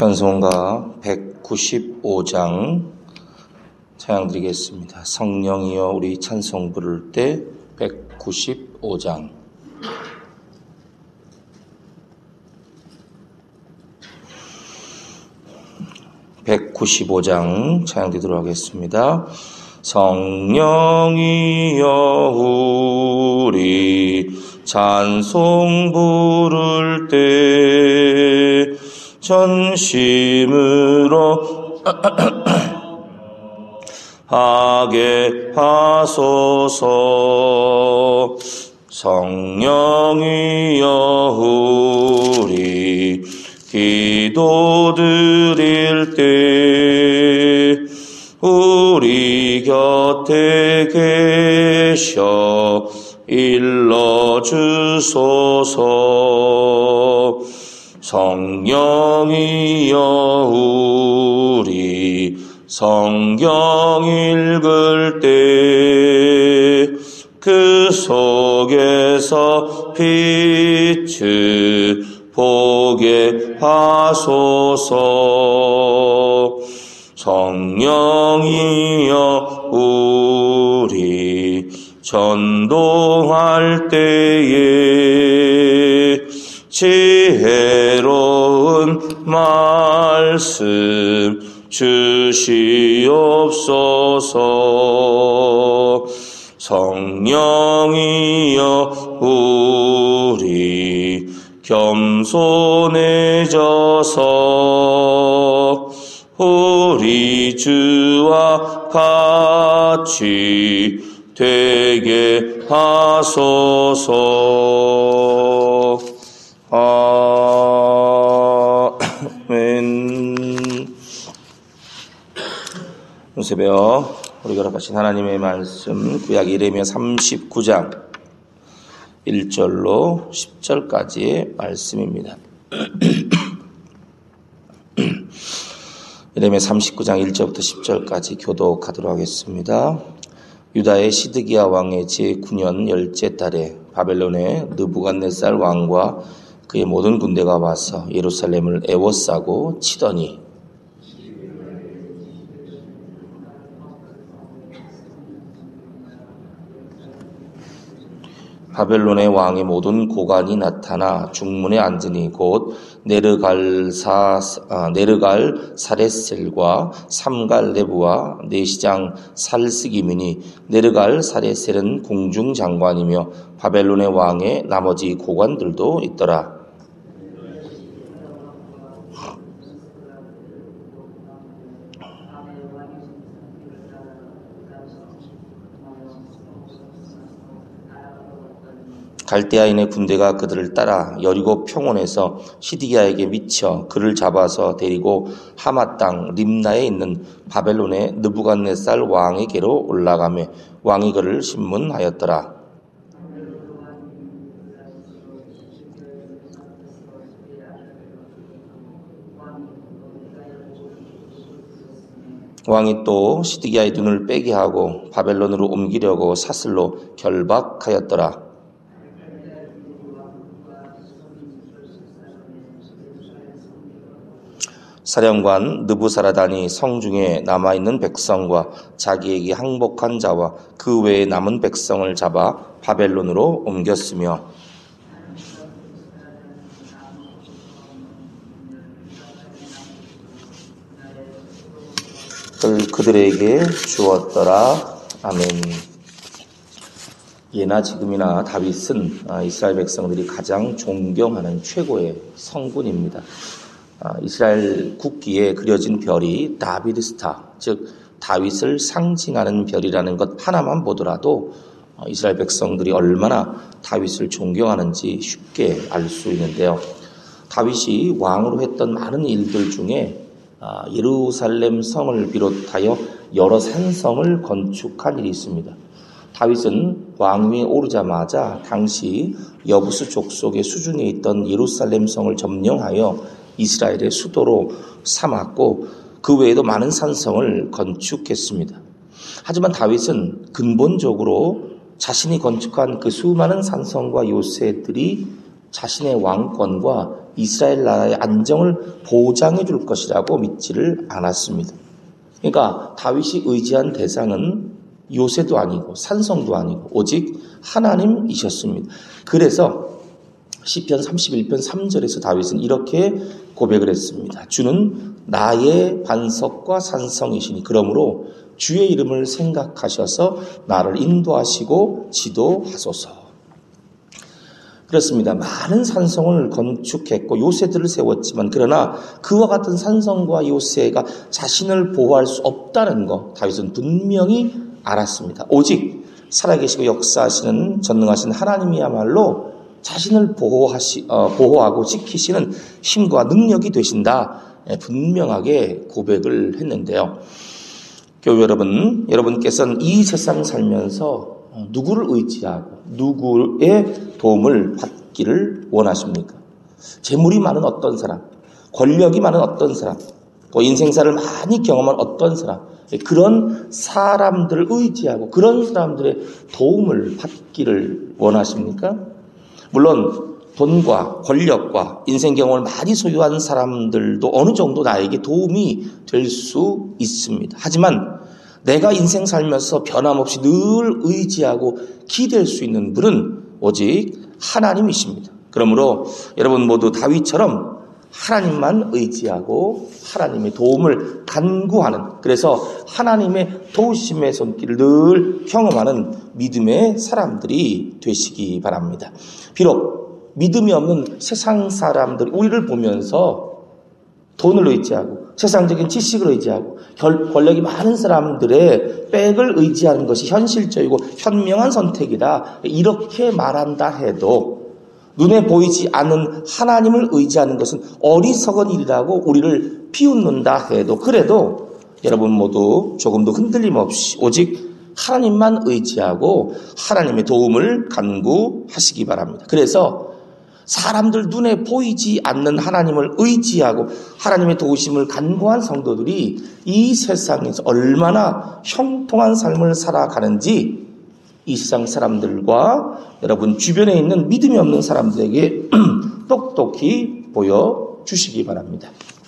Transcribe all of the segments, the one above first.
찬송가 195장 찬양 드리겠습니다. 성령이여 우리 찬송 부를 때 195장 찬양 드리도록 하겠습니다. 성령이여 우리 찬송 부를 때 전심으로 하게 하소서. 성령이여 우리 기도 드릴 때 우리 곁에 계셔 일러주소서. 성령이여 우리 성경 읽을 때 그 속에서 빛을 보게 하소서. 성령이여 우리 전도할 때에 지혜로운 말씀 주시옵소서. 성령이여 우리 겸손해져서 우리 주와 같이 되게 하소서. 아멘. 오늘 새벽 우리 허락하신 하나님의 말씀 구약 예레미야 39장 1절로 10절까지의 말씀입니다. 예레미야 39장 1절부터 10절까지 교독하도록 하겠습니다. 유다의 시드기야 왕의 제9년 열째 달에 바벨론의 느부갓네살 왕과 그의 모든 군대가 와서 예루살렘을 에워싸고 치더니 바벨론의 왕의 모든 고관이 나타나 중문에 앉으니 곧 네르갈사레셀과 삼갈레부와 내시장 살스기민이 네르갈사레셀은 공중장관이며 바벨론의 왕의 나머지 고관들도 있더라. 갈대아인의 군대가 그들을 따라 여리고 평원에서 시드기야에게 미쳐 그를 잡아서 데리고 하마 땅 림나에 있는 바벨론의 느부갓네살 왕에게로 올라가며 왕이 그를 심문하였더라. 왕이 또 시드기야의 눈을 빼게 하고 바벨론으로 옮기려고 사슬로 결박하였더라. 사령관 느부사라단이 성중에 남아있는 백성과 자기에게 항복한 자와 그 외에 남은 백성을 잡아 바벨론으로 옮겼으며 그들에게 주었더라. 아멘. 예나 지금이나 다윗은 이스라엘 백성들이 가장 존경하는 최고의 성군입니다. 이스라엘 국기에 그려진 별이 다비드 스타, 즉 다윗을 상징하는 별이라는 것 하나만 보더라도 이스라엘 백성들이 얼마나 다윗을 존경하는지 쉽게 알 수 있는데요. 다윗이 왕으로 했던 많은 일들 중에 예루살렘 성을 비롯하여 여러 산성을 건축한 일이 있습니다. 다윗은 왕위에 오르자마자 당시 여부스 족속의 수중에 있던 예루살렘 성을 점령하여 이스라엘의 수도로 삼았고 그 외에도 많은 산성을 건축했습니다. 하지만 다윗은 근본적으로 자신이 건축한 그 수많은 산성과 요새들이 자신의 왕권과 이스라엘 나라의 안정을 보장해 줄 것이라고 믿지를 않았습니다. 그러니까 다윗이 의지한 대상은 요새도 아니고 산성도 아니고 오직 하나님이셨습니다. 그래서 시편 31편 3절에서 다윗은 이렇게 고백을 했습니다. 주는 나의 반석과 산성이시니 그러므로 주의 이름을 생각하셔서 나를 인도하시고 지도하소서. 그렇습니다. 많은 산성을 건축했고 요새들을 세웠지만 그러나 그와 같은 산성과 요새가 자신을 보호할 수 없다는 것 다윗은 분명히 알았습니다. 오직 살아계시고 역사하시는 전능하신 하나님이야말로 자신을 보호하고 지키시는 힘과 능력이 되신다. 분명하게 고백을 했는데요. 교회 여러분, 여러분께서는 이 세상 살면서 누구를 의지하고 누구의 도움을 받기를 원하십니까? 재물이 많은 어떤 사람, 권력이 많은 어떤 사람, 또 인생사를 많이 경험한 어떤 사람, 그런 사람들을 의지하고 그런 사람들의 도움을 받기를 원하십니까? 물론 돈과 권력과 인생 경험을 많이 소유한 사람들도 어느 정도 나에게 도움이 될 수 있습니다. 하지만 내가 인생 살면서 변함없이 늘 의지하고 기댈 수 있는 분은 오직 하나님이십니다. 그러므로 여러분 모두 다윗처럼 하나님만 의지하고 하나님의 도움을 간구하는, 그래서 하나님의 도우심의 손길을 늘 경험하는 믿음의 사람들이 되시기 바랍니다. 비록 믿음이 없는 세상 사람들이 우리를 보면서 돈을 의지하고 세상적인 지식을 의지하고 권력이 많은 사람들의 백을 의지하는 것이 현실적이고 현명한 선택이다 이렇게 말한다 해도 눈에 보이지 않는 하나님을 의지하는 것은 어리석은 일이라고 우리를 비웃는다 해도 그래도 여러분 모두 조금도 흔들림 없이 오직 하나님만 의지하고 하나님의 도움을 간구하시기 바랍니다. 그래서 사람들 눈에 보이지 않는 하나님을 의지하고 하나님의 도우심을 간구한 성도들이 이 세상에서 얼마나 형통한 삶을 살아가는지 이 세상 사람들과 여러분 주변에 있는 믿음이 없는 사람들에게 똑똑히 보여주시기 바랍니다.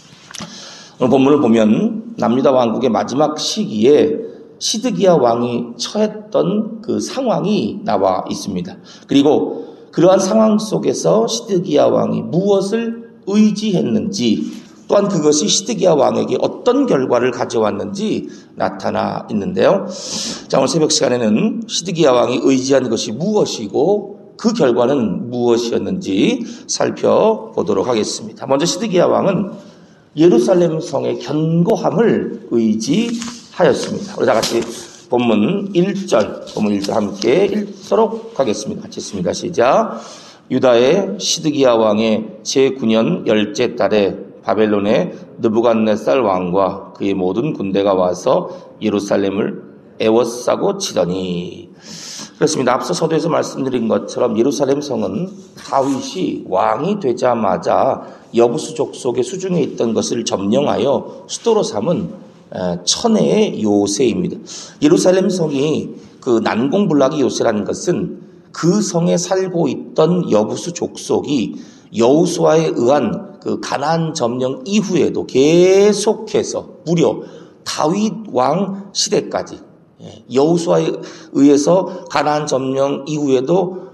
오늘 본문을 보면 남유다 왕국의 마지막 시기에 시드기야 왕이 처했던 그 상황이 나와 있습니다. 그리고 그러한 상황 속에서 시드기야 왕이 무엇을 의지했는지 또한 그것이 시드기야 왕에게 어떤 결과를 가져왔는지 나타나 있는데요. 자, 오늘 새벽 시간에는 시드기야 왕이 의지한 것이 무엇이고 그 결과는 무엇이었는지 살펴보도록 하겠습니다. 먼저 시드기야 왕은 예루살렘 성의 견고함을 의지하였습니다. 우리 다 같이 본문 1절 함께 읽도록 하겠습니다. 같이 읽습니다. 시작. 유다의 시드기야 왕의 제9년 10째 달에 바벨론의 느부갓네살 왕과 그의 모든 군대가 와서 예루살렘을 에워싸고 치더니. 그렇습니다. 앞서 서두에서 말씀드린 것처럼 예루살렘 성은 다윗이 왕이 되자마자 여부수 족속의 수중에 있던 것을 점령하여 수도로 삼은 천혜의 요새입니다. 예루살렘 성이 그 난공불락의 요새라는 것은 그 성에 살고 있던 여부수 족속이 여호수아에 의한 그 가나안 점령 이후에도 계속해서 무려 다윗 왕 시대까지 여호수아에 의해서 가나안 점령 이후에도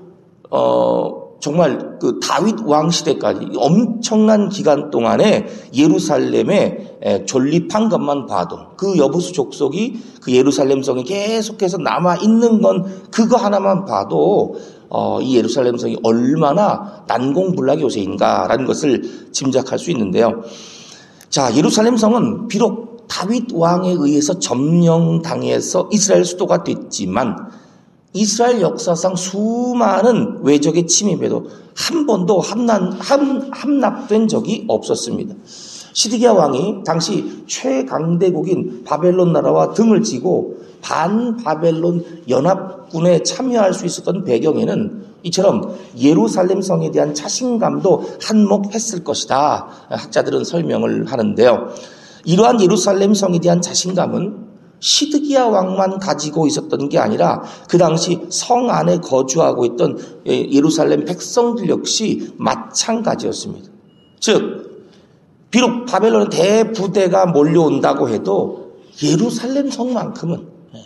정말 그 다윗 왕 시대까지 엄청난 기간 동안에 예루살렘에 존립한 것만 봐도 그 여부수 족속이 그 예루살렘 성에 계속해서 남아 있는 건 그거 하나만 봐도 이 예루살렘 성이 얼마나 난공불락의 요새인가라는 것을 짐작할 수 있는데요. 자, 예루살렘 성은 비록 다윗 왕에 의해서 점령당해서 이스라엘 수도가 됐지만 이스라엘 역사상 수많은 외적의 침입에도 한 번도 함락된 적이 없었습니다. 시드기야 왕이 당시 최강대국인 바벨론 나라와 등을 지고 반바벨론 연합군에 참여할 수 있었던 배경에는 이처럼 예루살렘 성에 대한 자신감도 한몫했을 것이다. 학자들은 설명을 하는데요. 이러한 예루살렘 성에 대한 자신감은 시드기야 왕만 가지고 있었던 게 아니라 그 당시 성 안에 거주하고 있던 예루살렘 백성들 역시 마찬가지였습니다. 즉 비록 바벨론의 대부대가 몰려온다고 해도 예루살렘 성만큼은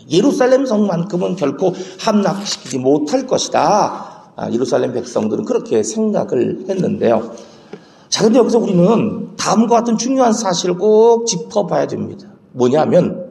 결코 함락시키지 못할 것이다. 예루살렘 백성들은 그렇게 생각을 했는데요. 자, 근데 여기서 우리는 다음과 같은 중요한 사실을 꼭 짚어봐야 됩니다. 뭐냐면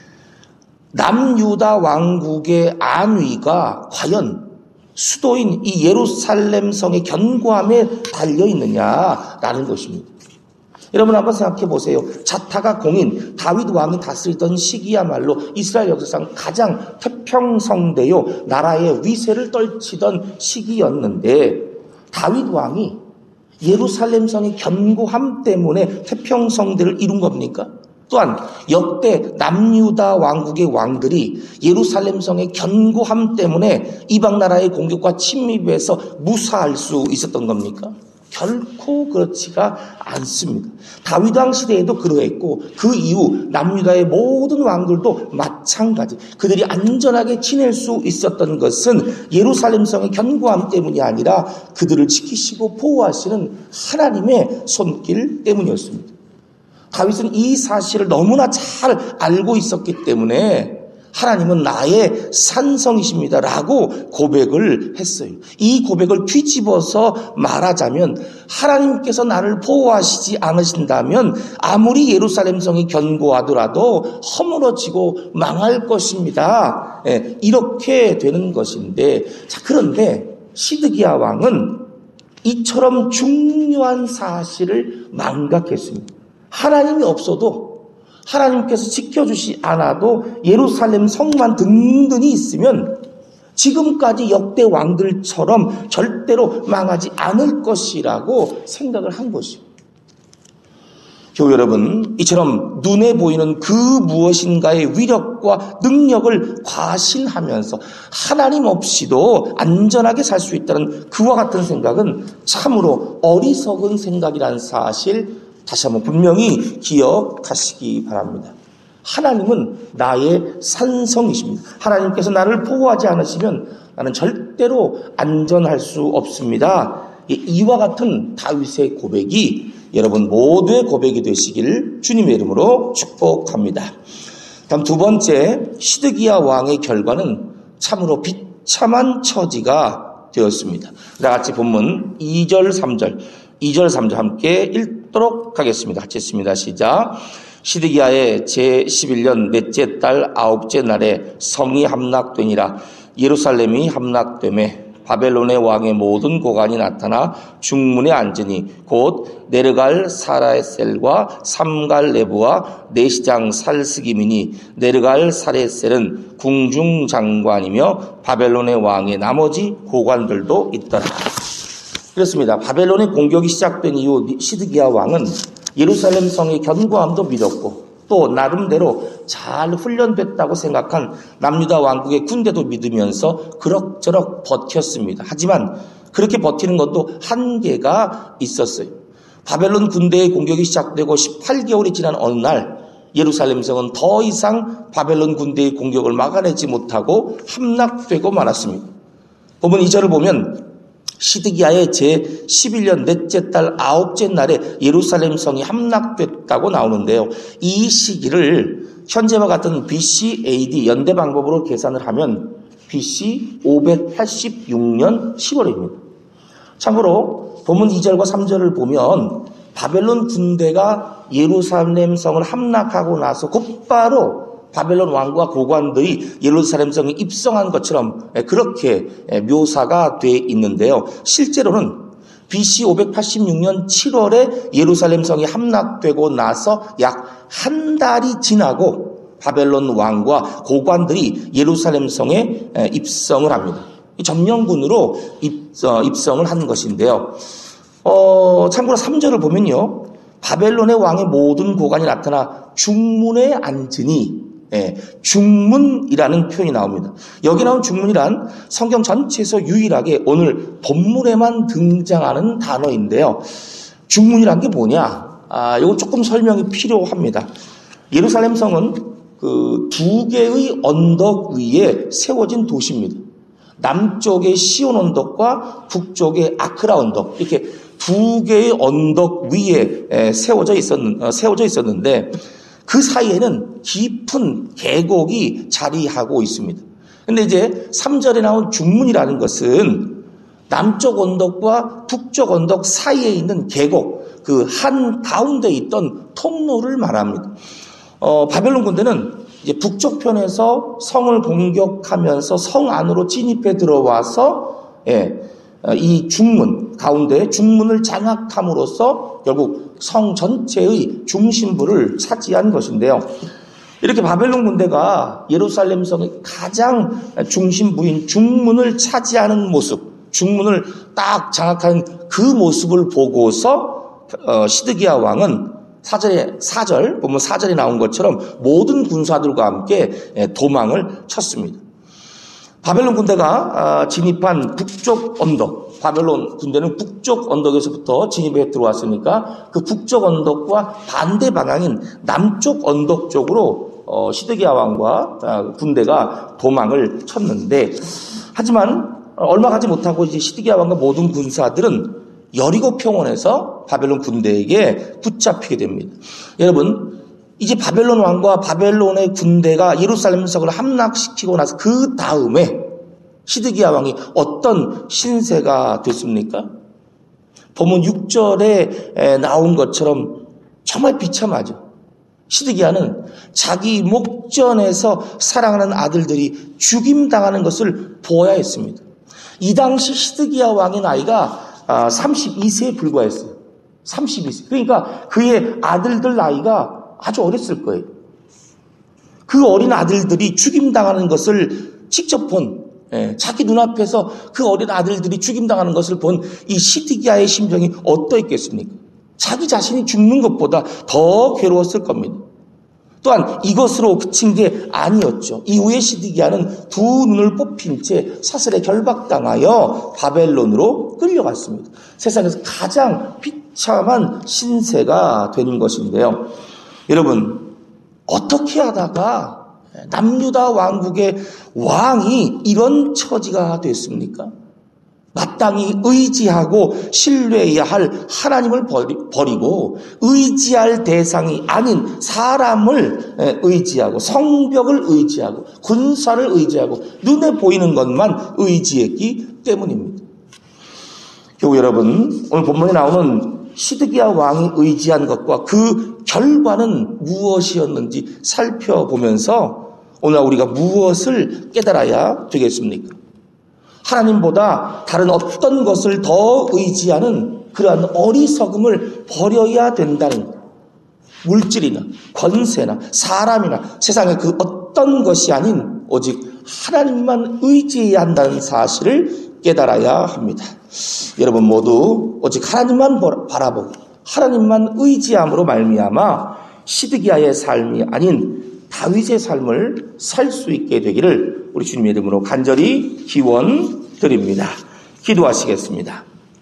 남유다 왕국의 안위가 과연 수도인 이 예루살렘 성의 견고함에 달려있느냐라는 것입니다. 여러분 한번 생각해 보세요. 자타가 공인 다윗 왕이 다스리던 시기야말로 이스라엘 역사상 가장 태평성대요 나라의 위세를 떨치던 시기였는데 다윗 왕이 예루살렘 성의 견고함 때문에 태평성대를 이룬 겁니까? 또한 역대 남유다 왕국의 왕들이 예루살렘 성의 견고함 때문에 이방 나라의 공격과 침입에서 무사할 수 있었던 겁니까? 결코 그렇지가 않습니다. 다윗 왕 시대에도 그러했고 그 이후 남유다의 모든 왕들도 마찬가지. 그들이 안전하게 지낼 수 있었던 것은 예루살렘 성의 견고함 때문이 아니라 그들을 지키시고 보호하시는 하나님의 손길 때문이었습니다. 다윗은 이 사실을 너무나 잘 알고 있었기 때문에 하나님은 나의 산성이십니다 라고 고백을 했어요. 이 고백을 뒤집어서 말하자면 하나님께서 나를 보호하시지 않으신다면 아무리 예루살렘 성이 견고하더라도 허물어지고 망할 것입니다. 이렇게 되는 것인데, 자, 그런데 시드기야 왕은 이처럼 중요한 사실을 망각했습니다. 하나님이 없어도 하나님께서 지켜주시 않아도 예루살렘 성만 든든히 있으면 지금까지 역대 왕들처럼 절대로 망하지 않을 것이라고 생각을 한 것입니다. 교회 여러분, 이처럼 눈에 보이는 그 무엇인가의 위력과 능력을 과신하면서 하나님 없이도 안전하게 살 수 있다는 그와 같은 생각은 참으로 어리석은 생각이라는 사실 다시 한번 분명히 기억하시기 바랍니다. 하나님은 나의 산성이십니다. 하나님께서 나를 보호하지 않으시면 나는 절대로 안전할 수 없습니다. 이와 같은 다윗의 고백이 여러분 모두의 고백이 되시길 주님의 이름으로 축복합니다. 다음 두 번째, 시드기야 왕의 결과는 참으로 비참한 처지가 되었습니다. 다 같이 본문 2절 3절 함께 읽도록 하겠습니다. 같이 읽습니다. 시작. 시드기야의 제11년 넷째 달 아홉째 날에 성이 함락되니라. 예루살렘이 함락되매 바벨론의 왕의 모든 고관이 나타나 중문에 앉으니 곧 네르갈 사레셀과 삼갈 네부와 내시장 살스김이니 네르갈 사레셀은 궁중장관이며 바벨론의 왕의 나머지 고관들도 있더라. 그렇습니다. 바벨론의 공격이 시작된 이후 시드기야 왕은 예루살렘 성의 견고함도 믿었고 또 나름대로 잘 훈련됐다고 생각한 남유다 왕국의 군대도 믿으면서 그럭저럭 버텼습니다. 하지만 그렇게 버티는 것도 한계가 있었어요. 바벨론 군대의 공격이 시작되고 18개월이 지난 어느 날 예루살렘 성은 더 이상 바벨론 군대의 공격을 막아내지 못하고 함락되고 말았습니다. 본문 2절을 보면 시드기야의 제11년 넷째 달 아홉째 날에 예루살렘 성이 함락됐다고 나오는데요. 이 시기를 현재와 같은 BC AD 연대 방법으로 계산을 하면 BC 586년 10월입니다. 참고로 본문 2절과 3절을 보면 바벨론 군대가 예루살렘 성을 함락하고 나서 곧바로 바벨론 왕과 고관들이 예루살렘 성에 입성한 것처럼 그렇게 묘사가 돼 있는데요. 실제로는 BC 586년 7월에 예루살렘 성이 함락되고 나서 약 한 달이 지나고 바벨론 왕과 고관들이 예루살렘 성에 입성을 합니다. 점령군으로 입성을 한 것인데요. 참고로 3절을 보면요. 바벨론의 왕의 모든 고관이 나타나 중문에 앉으니 중문이라는 표현이 나옵니다. 여기 나온 중문이란 성경 전체에서 유일하게 오늘 본문에만 등장하는 단어인데요. 중문이란 게 뭐냐? 이거 조금 설명이 필요합니다. 예루살렘 성은 그 두 개의 언덕 위에 세워진 도시입니다. 남쪽의 시온 언덕과 북쪽의 아크라 언덕, 이렇게 두 개의 언덕 위에 세워져 있었는데 그 사이에는 깊은 계곡이 자리하고 있습니다. 근데 이제 3절에 나온 중문이라는 것은 남쪽 언덕과 북쪽 언덕 사이에 있는 계곡, 그 한 가운데 있던 통로를 말합니다. 바벨론 군대는 이제 북쪽 편에서 성을 공격하면서 성 안으로 진입해 들어와서 이 중문 가운데 중문을 장악함으로써 결국 성 전체의 중심부를 차지한 것인데요. 이렇게 바벨론 군대가 예루살렘 성의 가장 중심부인 중문을 차지하는 모습, 중문을 딱 장악하는 그 모습을 보고서 시드기야 왕은 4절 보면 4절에 나온 것처럼 모든 군사들과 함께 도망을 쳤습니다. 바벨론 군대가 진입한 북쪽 언덕, 바벨론 군대는 북쪽 언덕에서부터 진입해 들어왔으니까 그 북쪽 언덕과 반대 방향인 남쪽 언덕 쪽으로 시드기야 왕과 군대가 도망을 쳤는데, 하지만 얼마 가지 못하고 이제 시드기야 왕과 모든 군사들은 여리고 평원에서 바벨론 군대에게 붙잡히게 됩니다. 여러분, 이제 바벨론 왕과 바벨론의 군대가 예루살렘 성을 함락시키고 나서 그 다음에 시드기야 왕이 어떤 신세가 됐습니까? 본문 6절에 나온 것처럼 정말 비참하죠. 시드기야는 자기 목전에서 사랑하는 아들들이 죽임당하는 것을 보아야 했습니다. 이 당시 시드기야 왕의 나이가 32세에 불과했어요. 32세. 그러니까 그의 아들들 나이가 아주 어렸을 거예요. 그 어린 아들들이 죽임당하는 것을 직접 본, 자기 눈앞에서 그 어린 아들들이 죽임당하는 것을 본 이 시드기야의 심정이 어떠했겠습니까? 자기 자신이 죽는 것보다 더 괴로웠을 겁니다. 또한 이것으로 그친 게 아니었죠. 이후에 시드기야는 두 눈을 뽑힌 채 사슬에 결박당하여 바벨론으로 끌려갔습니다. 세상에서 가장 비참한 신세가 된 것인데요. 여러분, 어떻게 하다가 남유다 왕국의 왕이 이런 처지가 됐습니까? 마땅히 의지하고 신뢰해야 할 하나님을 버리고 의지할 대상이 아닌 사람을 의지하고 성벽을 의지하고 군사를 의지하고 눈에 보이는 것만 의지했기 때문입니다. 결국 여러분, 오늘 본문에 나오는 시드기야 왕이 의지한 것과 그 결과는 무엇이었는지 살펴보면서 오늘 우리가 무엇을 깨달아야 되겠습니까? 하나님보다 다른 어떤 것을 더 의지하는 그러한 어리석음을 버려야 된다는 것. 물질이나 권세나 사람이나 세상의 그 어떤 것이 아닌 오직 하나님만 의지해야 한다는 사실을 깨달아야 합니다. 여러분 모두 오직 하나님만 바라보고 하나님만 의지함으로 말미암아 시드기야의 삶이 아닌 다윗의 삶을 살 수 있게 되기를 우리 주님의 이름으로 간절히 기원드립니다. 기도하시겠습니다.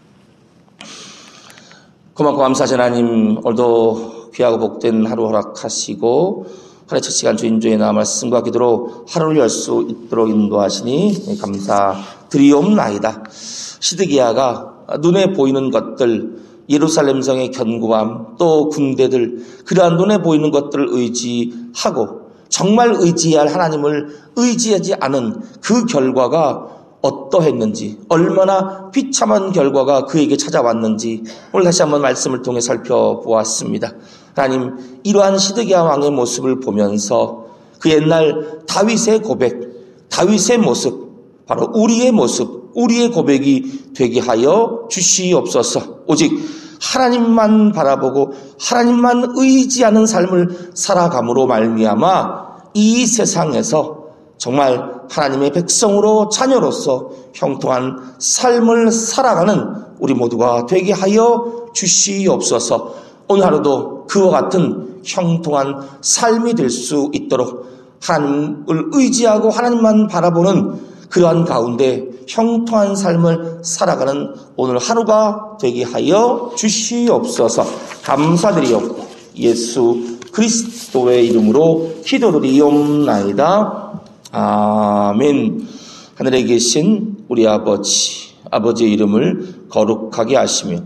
고맙고 감사하신 하나님, 오늘도 귀하고 복된 하루 허락하시고 하루의 첫 시간 주인조의 나 말씀과 기도로 하루를 열 수 있도록 인도하시니 감사드리옵나이다. 시드기야가 눈에 보이는 것들, 예루살렘 성의 견고함, 또 군대들, 그러한 눈에 보이는 것들을 의지하고 정말 의지해야 할 하나님을 의지하지 않은 그 결과가 어떠했는지, 얼마나 비참한 결과가 그에게 찾아왔는지 오늘 다시 한번 말씀을 통해 살펴보았습니다. 하나님, 이러한 시드기야 왕의 모습을 보면서 그 옛날 다윗의 고백, 다윗의 모습, 바로 우리의 모습, 우리의 고백이 되게 하여 주시옵소서. 오직 하나님만 바라보고 하나님만 의지하는 삶을 살아감으로 말미암아 이 세상에서 정말 하나님의 백성으로 자녀로서 형통한 삶을 살아가는 우리 모두가 되게 하여 주시옵소서. 오늘 하루도 그와 같은 형통한 삶이 될 수 있도록 하나님을 의지하고 하나님만 바라보는 그러한 가운데 형통한 삶을 살아가는 오늘 하루가 되게 하여 주시옵소서. 감사드리옵고 예수 그리스도의 이름으로 기도드리옵나이다. 아멘. 하늘에 계신 우리 아버지의 이름을 거룩하게 하시며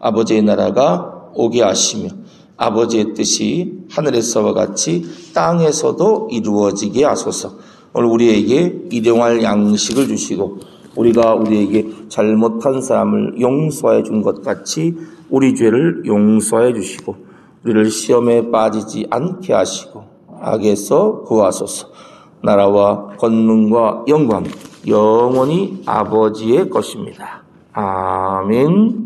아버지의 나라가 오게 하시며 아버지의 뜻이 하늘에서와 같이 땅에서도 이루어지게 하소서. 오늘 우리에게 일용할 양식을 주시고 우리가 우리에게 잘못한 사람을 용서해 준 것 같이 우리 죄를 용서해 주시고 우리를 시험에 빠지지 않게 하시고 악에서 구하소서. 나라와 권능과 영광 영원히 아버지의 것입니다. 아멘.